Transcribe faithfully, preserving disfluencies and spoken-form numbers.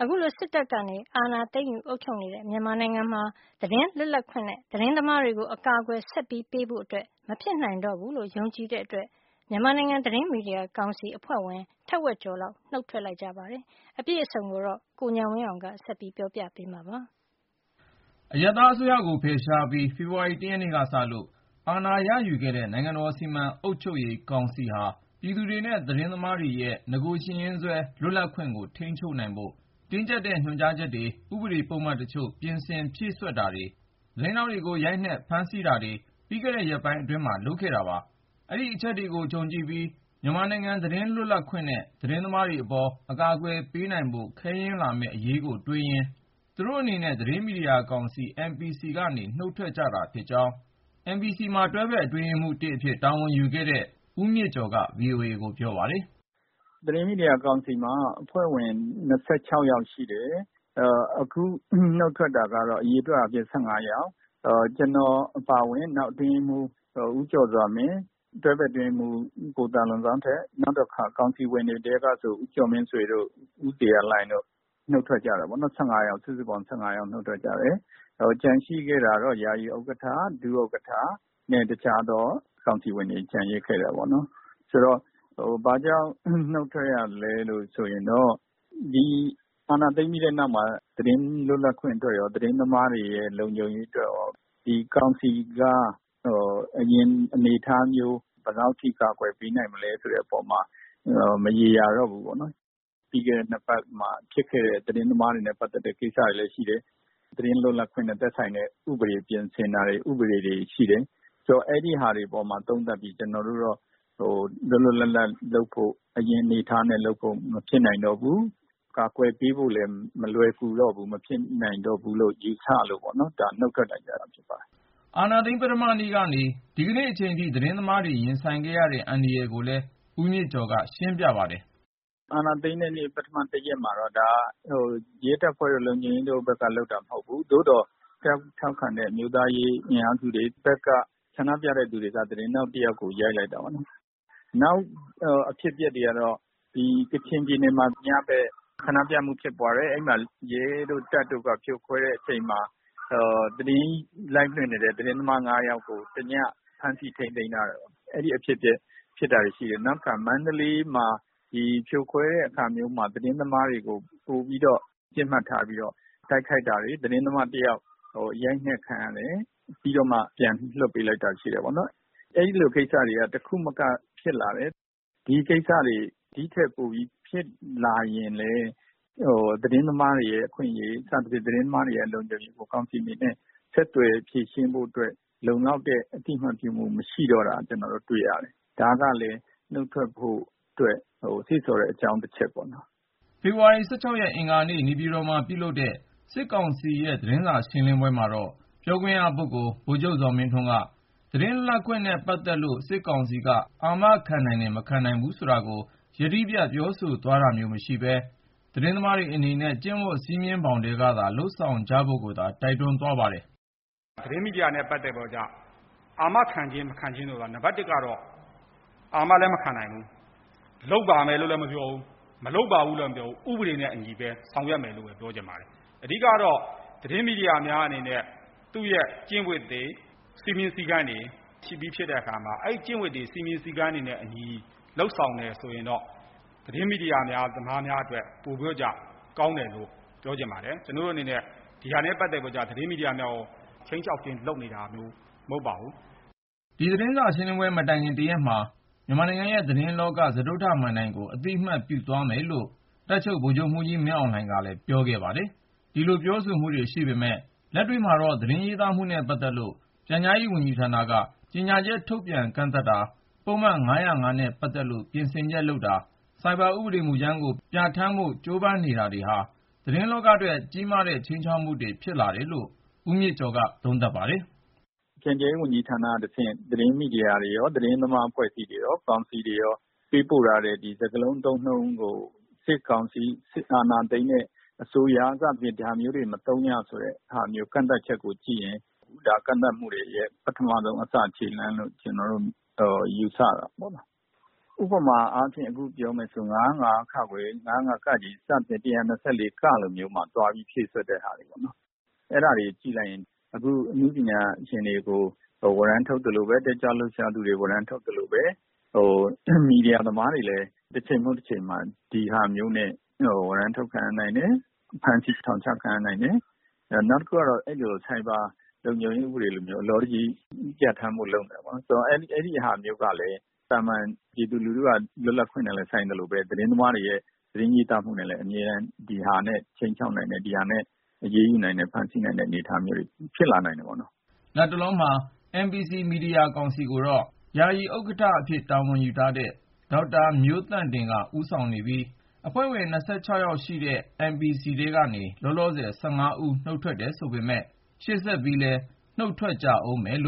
အခုလိုစစ်တပ်ကနေအာဏာသိမ်းယူအုပ်ချုပ်နေတဲ့မြန်မာနိုင်ငံမှာသတင်းလွတ်လပ်ခွင့်နဲ့သတင်းသမားတွေကိုအကာအကွယ်ဆက်ပြီးပေးဖို့အတွက်မဖြစ်နိုင်တော့ဘူးလို့ယုံကြည်တဲ့အတွက်မြန်မာနိုင်ငံသတင်းမီဒီယာကောင်စီအဖွဲ့ဝင်ထက်ဝက်ကျော်လောက်နှုတ်ထွက်လိုက်ကြပါတယ်။အပြည့်အစုံကိုတော့ကိုဉာဏ်ဝင်းအောင်ကဆက်ပြီးပြောပြပေးမှာပါ။အရပ်သားအစိုးရကိုဖယ်ရှားပြီးဖေဖေါ်ဝါရီလ ၁ ရက်နေ့ကစလို့အာဏာရယူခဲ့တဲ့နိုင်ငံတော်စီမံအုပ်ချုပ်ရေးကောင်စီဟာပြည်သူတွေနဲ့သတင်းသမားတွေရဲ့ငကိုရှိရင်းစွဲလွတ်လပ်ခွင့်ကိုထိန်းချုပ်နိုင်ဖို့တင်းကျပ်တဲ့ညွှန်ကြားချက်တွေဥပဒေပုဒ်မတချို့ပြင်ဆင်ဖြည့်စွက်တာတွေသတင်းထောက်တွေကိုရိုက်နှက်ဖမ်းဆီးတာတွေပြီးခဲ့တဲ့ရက်ပိုင်းအတွင်းမှာလုပ်ခဲ့တာပါ။အဲဒီအချက်တွေကိုခြုံကြည့်ပြီးမြန်မာနိုင်ငံသတင်းလွတ်လပ်ခွင့်နဲ့သတင်းသမားတွေအပေါ်အကာအကွယ်ပေးနိုင်ဖို့ခဲယဉ်းလာမယ့်အရေးကိုတွေးရင်းသူတို့အနေနဲ့သတင်းမီဒီယာကောင်စီ အမ် ပီ စီ ကနေနှုတ်ထွက်ကြတာဖြစ်ကြောင်း အမ် ပီ စီ မှာတွဲဘက်အတွင်းရေးမှူး အဖြစ်တာဝန်ယူခဲ့တဲ့ဦးမြင့်ကျော်က ဗွီအိုအေကိုပြောပါတယ်။သတင်းမီဒီယာကောင်စီမှာအဖွဲ့ဝင်၂၆ယောက်ရှိတယ်။အခုနှုတ်ထွက်တာကတော့အရေအတွက်အဖြစ်၁၅ယောက်။ကျွန်တော်အပါအဝင်နောက်အတွင်းရေးမှူးဦးကျော်စွာမင်းတွဲဘက်အတွင်းရေးမှူးကိုသာလွန်ဆောင်ထက်နောက်တစ်ခါကောင်စီဝင်တွေတဲကဆိုဦးကျော်မင်းဆွေတို့ဦးတေရလိုင်တို့နှုတ်ထွက်ကြတာပေါ့နော်၁၅ယောက်စုစုပေါင်း၁၅ယောက်နှုတ်ထွက်ကြတယ်။ကြံရှိခဲ့တာတော့ယာယီဥက္ကဋ္ဌဒုဥက္ကဋ္ဌနဲ့တခြားသောကောင်စီဝင်တွေကြံရစ်ခဲ့တာပေါ့နော်။ဆိုတော့ဟိုဘာကြောင့်နှုတ်ထွက်ရလဲလို့ဆိုရင်တော့ဒီအာဏာသိမ်းပြီးတဲ့နောက်မှာသတင်းလွတ်လပ်ခွင့်အတွက်ရောသတင်းသမားတွေရဲ့လုံခြုံရေးအတွက်ရောဒီကောင်စီကဟိုအရင်အနေအထားမျိုးဘယ်လောက်ထိကာကွယ်ပေးနိုင်မလဲဆိုတဲ့အပေါ်မှာမရေရာတော့ဘူးပေါ့နော်။ပြီးခဲ့တဲ့နှစ်ပတ်မှာဖြစ်ခဲ့တဲ့သတင်းသမားတွေနဲ့ပတ်သက်တဲ့ကိစ္စတွေလည်းရှိတယ်။သတင်းလွတ်လပ်ခွင့်နဲ့သက်ဆိုင်တဲ့ဥပဒေပြင်ဆင်တာတွေဥပဒေတွေရှိတယ်။ဆိုတော့အဲ့ဒီဟာတွေပေါ်မှာသုံးသပ်ပြီးကျွန်တော်တို့တော့ဟိုလွတ်လွတ်လပ်လပ်လုပ်ဖို့အရင်အနေထားနဲ့လုပ်ဖို့မဖြစ်နိုင်တော့ဘူး။ကာကွယ်ပေးဖို့လည်းမလွယ်ကူတော့ဘူးမဖြစ်နိုင်တော့ဘူးလို့ယူဆလို့ပေါ့နော်ဒါနှုတ်ထွက်လိုက်ကြတာဖြစ်ပါတယ်။အာဏာသိမ်းပထမနေ့ကနေဒီကနေ့အချိန်ထိသတင်းသမားတွေရင်ဆိုင်ခဲ့ရတဲ့အန္တရာယ်ကိုလည်းဦးမြင့်ကျော်ကရှင်းပြပါတယ်။အာဏာသိမ်းတဲ့နေ့ပထမတစ်ရက်မှာတော့ဒါဟိုရဲတပ်ဖွဲ့လုံခြုံရေးတို့ဘက်ကလုပ်တာမဟုတ်ဘူး။သို့တော့ထောက်ခံတဲ့မြို့သားရေးအင်အားစုတွေဘက်ကဆန္ဒပြတဲ့သူတွေကသတင်းနောက်တစ်ယောက်ကိုရိုက်လိုက်တာပေါ့နော်။နောက်အဖြစ်အပျက်တွေကတော့ဒီကချင်ပြည်နယ်မှာညဘက်ဆန္ဒပြမှုဖြစ်ပွားတယ်။အဲ့မှာရဲတို့တပ်တို့ကဖြိုခွဲတဲ့အချိန်မှာသတင်းလိုက်လွှင့်နေတဲ့သတင်းသမား၅ယောက်ကိုတညဖမ်းဆီးထိန်းသိမ်းထားတယ်။အဲ့ဒီအဖြစ်အပျက်ဖြစ်တာရှိတယ်။နောက်ကမန္တလေးမှာဒီဖြိုခွဲတဲ့အခါမျိုးမှာသတင်းသမားတွေကိုပို့ပြီးတော့ပြစ်မှတ်ထားပြီးတော့တိုက်ခိုက်တာတွေသတင်းသမားတယောက်ဟိုရိုက်နှက်ခံရတယ်ပြီးတော့မှပြန်လွှတ်ပေးလိုက်တာရှိတယ်ပေါ့နော်။အဲဒီလိုကိစ္စတွေကတခုမကဖြစ်လာတယ်။ဒီကိစ္စတွေဒီထက်ပိုပြီးဖြစ်လာရင်လေဟိုသတင်းသမားတွေရဲ့အခွင့်အရေးစသဖြင့်သတင်းသမားတွေရဲ့လုံခြုံရေးကိုကောင်စီအနေနဲ့ဆက်သွယ်ဖြည့်ရှင်းဖို့အတွက်လုံလောက်တဲ့အတိအမှန်ပြုမှုမရှိတော့တာကျွန်တော်တို့တွေ့ရတယ်။ဒါကလည်းနှုတ်ထွက်ဖို့အတွက်ဟိုစိတ်ဆော်တဲ့အကြောင်းတစ်ချက်ပေါ့နော်။ဖေဖေါ်ဝါရီလ ၁၆ ရက်အင်္ဂါနေ့နေပြည်တော်မှာပြုလုပ်တဲ့စစ်ကောင်စီရဲ့သတင်းစာရှင်းလင်းပွဲမှာတော့ပြောခွင့်ရပုဂ္ဂိုလ်ဗိုလ်ချုပ်ဇော်မင်းထွန်းကသတင်းလွတ်လပ်ခွင့်နဲ့ပတ်သက်လို့စစ်ကောင်စီကအာမခံနိုင်တယ်မခံနိုင်ဘူးဆိုတာကိုယတိပြတ်ပြောဆိုသွားတာမျိုးမရှိပဲသတင်းသမားတွေအနေနဲ့ကျင့်ဝတ်စည်းမျဉ်းဘောင်ထဲကသာလုပ်ဆောင်ကြဖို့ကိုသာတိုက်တွန်းသွားပါတယ်။သတင်းမီဒီယာနဲ့ပတ်သက်တော့ကြအာမခံခြင်းမခံခြင်းဆိုတာနံပါတ်တစ်ကတော့အာမလည်းမခံနိုင်ဘူး။လုပ်ပါမယ်လို့လည်းမပြောဘူး။မလုပ်ပါဘူးလို့မပြောဘူး။ဥပဒေနဲ့အညီပဲဆောင်ရွက်မယ်လို့ပဲပြောချင်ပါတယ်။အဓိကတော့သတင်းမီဒီယာများအနေနဲ့သူ့ရဲ့ကျင့်ဝတ်တွေစီမင်းစည်းကမ်းတွေရှိပြီးဖြစ်တဲ့အခါမှာအဲ့ကျင့်ဝတ်တွေစီမင်းစည်းကမ်းတွေနဲ့အညီလှုပ်ဆောင်တယ်ဆိုရင်တော့သတင်းမီဒီယာများသမားများအတွက်ပိုပြီးကြကောင်းတယ်လို့ပြောချင်ပါတယ်ကျွန်တော်တို့အနေနဲ့ဒီဟာနဲ့ပတ်သက်ကြသတင်းမီဒီယာများကိုချင်းချောက်ခြင်းလုပ်နေတာမျိုးမဟုတ်ပါဘူးဒီသတင်းစာရှင်းလင်းပွဲမတိုင်ခင်တရက်မှာမြန်မာနိုင်ငံရဲ့သတင်းလောကသဒုဋ္ဌမဏ္ဍိုင်ကိုအတိအမှတ်ပြုသွားမယ်လို့တပ်ချုပ်ဗိုလ်ချုပ်မှူးကြီးမင်းအောင်လှိုင်ကလည်းပြောခဲ့ပါတယ်ဒီလိုပြောဆိုမှုတွေရှိပေမဲ့လက်တွေ့မှာတော့သတင်းရေးသားမှုနဲ့ပတ်သက်လို့ပြန်ကြားရေးဝန်ကြီးဌာနကကြေညာချက်ထုတ်ပြန်ကန့်သတ်တာပုံမှန်၅၀၅နဲ့ပတ်သက်လို့ပြင်ဆင်ချက်လုပ်တာစိုက်ဘာဥပဒေမူကြမ်းကိုပြဋ္ဌာန်းဖို့ကြိုးပမ်းနေတာတွေဟာသတင်းလောကအတွက်ကြီးမားတဲ့ခြိမ်းခြောက်မှုတွေဖြစ်လာတယ်လို့ဦးမြင့်ကျော်ကသုံးသပ်ပါတယ်။ပြန်ကြားရေးဝန်ကြီးဌာနတစ်ဆင့်သတင်းမီဒီယာတွေရောသတင်းသမားအဖွဲ့အစည်းတွေရောကောင်စီတွေရောပေးပို့ရတဲ့ဒီစကားလုံးသုံးနှုန်းကိုစစ်ကောင်စီစစ်အာဏာသိမ်းတဲ့အစိုးရကပြည်ဒါမျိုးတွေမသုံးရဆိုတဲ့ဟာမျိုးကန့်သတ်ချက်ကိုကြည့်ရင်ဒါကန့်သတ်မှုတွေရဲ့ပထမဆုံးအစခြေလှမ်းလို့ကျွန်တော်တို့ယူဆတာပေါ့နော်ဥပမာအားဖြင့်အခုပြောမယ်ဆိုငါးငါးခခွေငါးငါးကကြီးစတဲ့တစ်ရာနှစ်ဆယ့်လေးကလိုမျိုးမှာတွားပြီးဖြည့်ဆွတ်တဲ့ဟာတွေပေါ့နော်အဲ့ဒါတွေကြည့်လိုက်ရင်အခုအမှုပညာရှင်တွေကိုဝရမ်းထုတ်တယ်လို့ပဲတက်ကြလို့ရှားသူတွေဝရမ်းထုတ်တယ်လို့ပဲဟိုမီဒီယာသမားတွေလည်းတစ်ချိန်မဟုတ်တစ်ချိန်မှာဒီဟာမျိုးနဲ့ဟိုဝရမ်းထုတ်ခံနိုင်တယ်ဖန်ဆီးထောင်ချခံနိုင်တယ်နောက်တစ်ခုကတော့အဲ့လိုဆိုင်ဘာလုံခြုံရေးဥပဒေလိုမျိုးအလောတကြီးပြဋ္ဌာန်းမှုလုပ်တယ်ပေါ့ဆိုတော့အဲ့ဒီအဲ့ဒီဟာမျိုးကလည်းတာမန်ပြည်သူလူထုကလွတ်လပ်ခွင့်နဲ့လည်းဆိုင်တယ်လို့ပဲသတင်းသမားတွေရဲ့သတင်းကြီးတာမှုနဲ့လည်းအမြဲတမ်းဒီဟာနဲ့ချိန်ချောက်နိုင်တယ်ဒီဟာနဲ့အရေးယူနိုင်တယ်ဖန်ဆီးနိုင်တဲ့အနေအထားမျိုးတွေဖြစ်လာနိုင်တယ်ပေါ့နော်။လက်တလုံးမှာ အမ် ပီ စီ မီဒီယာကောင်စီကိုတော့ယာယီဥက္ကဋ္ဌအဖြစ်တာဝန်ယူထားတဲ့ဒေါက်တာမျိုးသန့်တင်ကဦးဆောင်နေပြီးအဖွဲ့ဝင်၂၆ယောက်ရှိတဲ့ အမ် ပီ စီ ထဲကနေလောလောဆယ်၁၅ဦးနုတ်ထွက်တယ်ဆိုပေမဲ့ရှေ့ဆက်ပြီးလည်းနုတ်ထွက်ကြဦးမယ်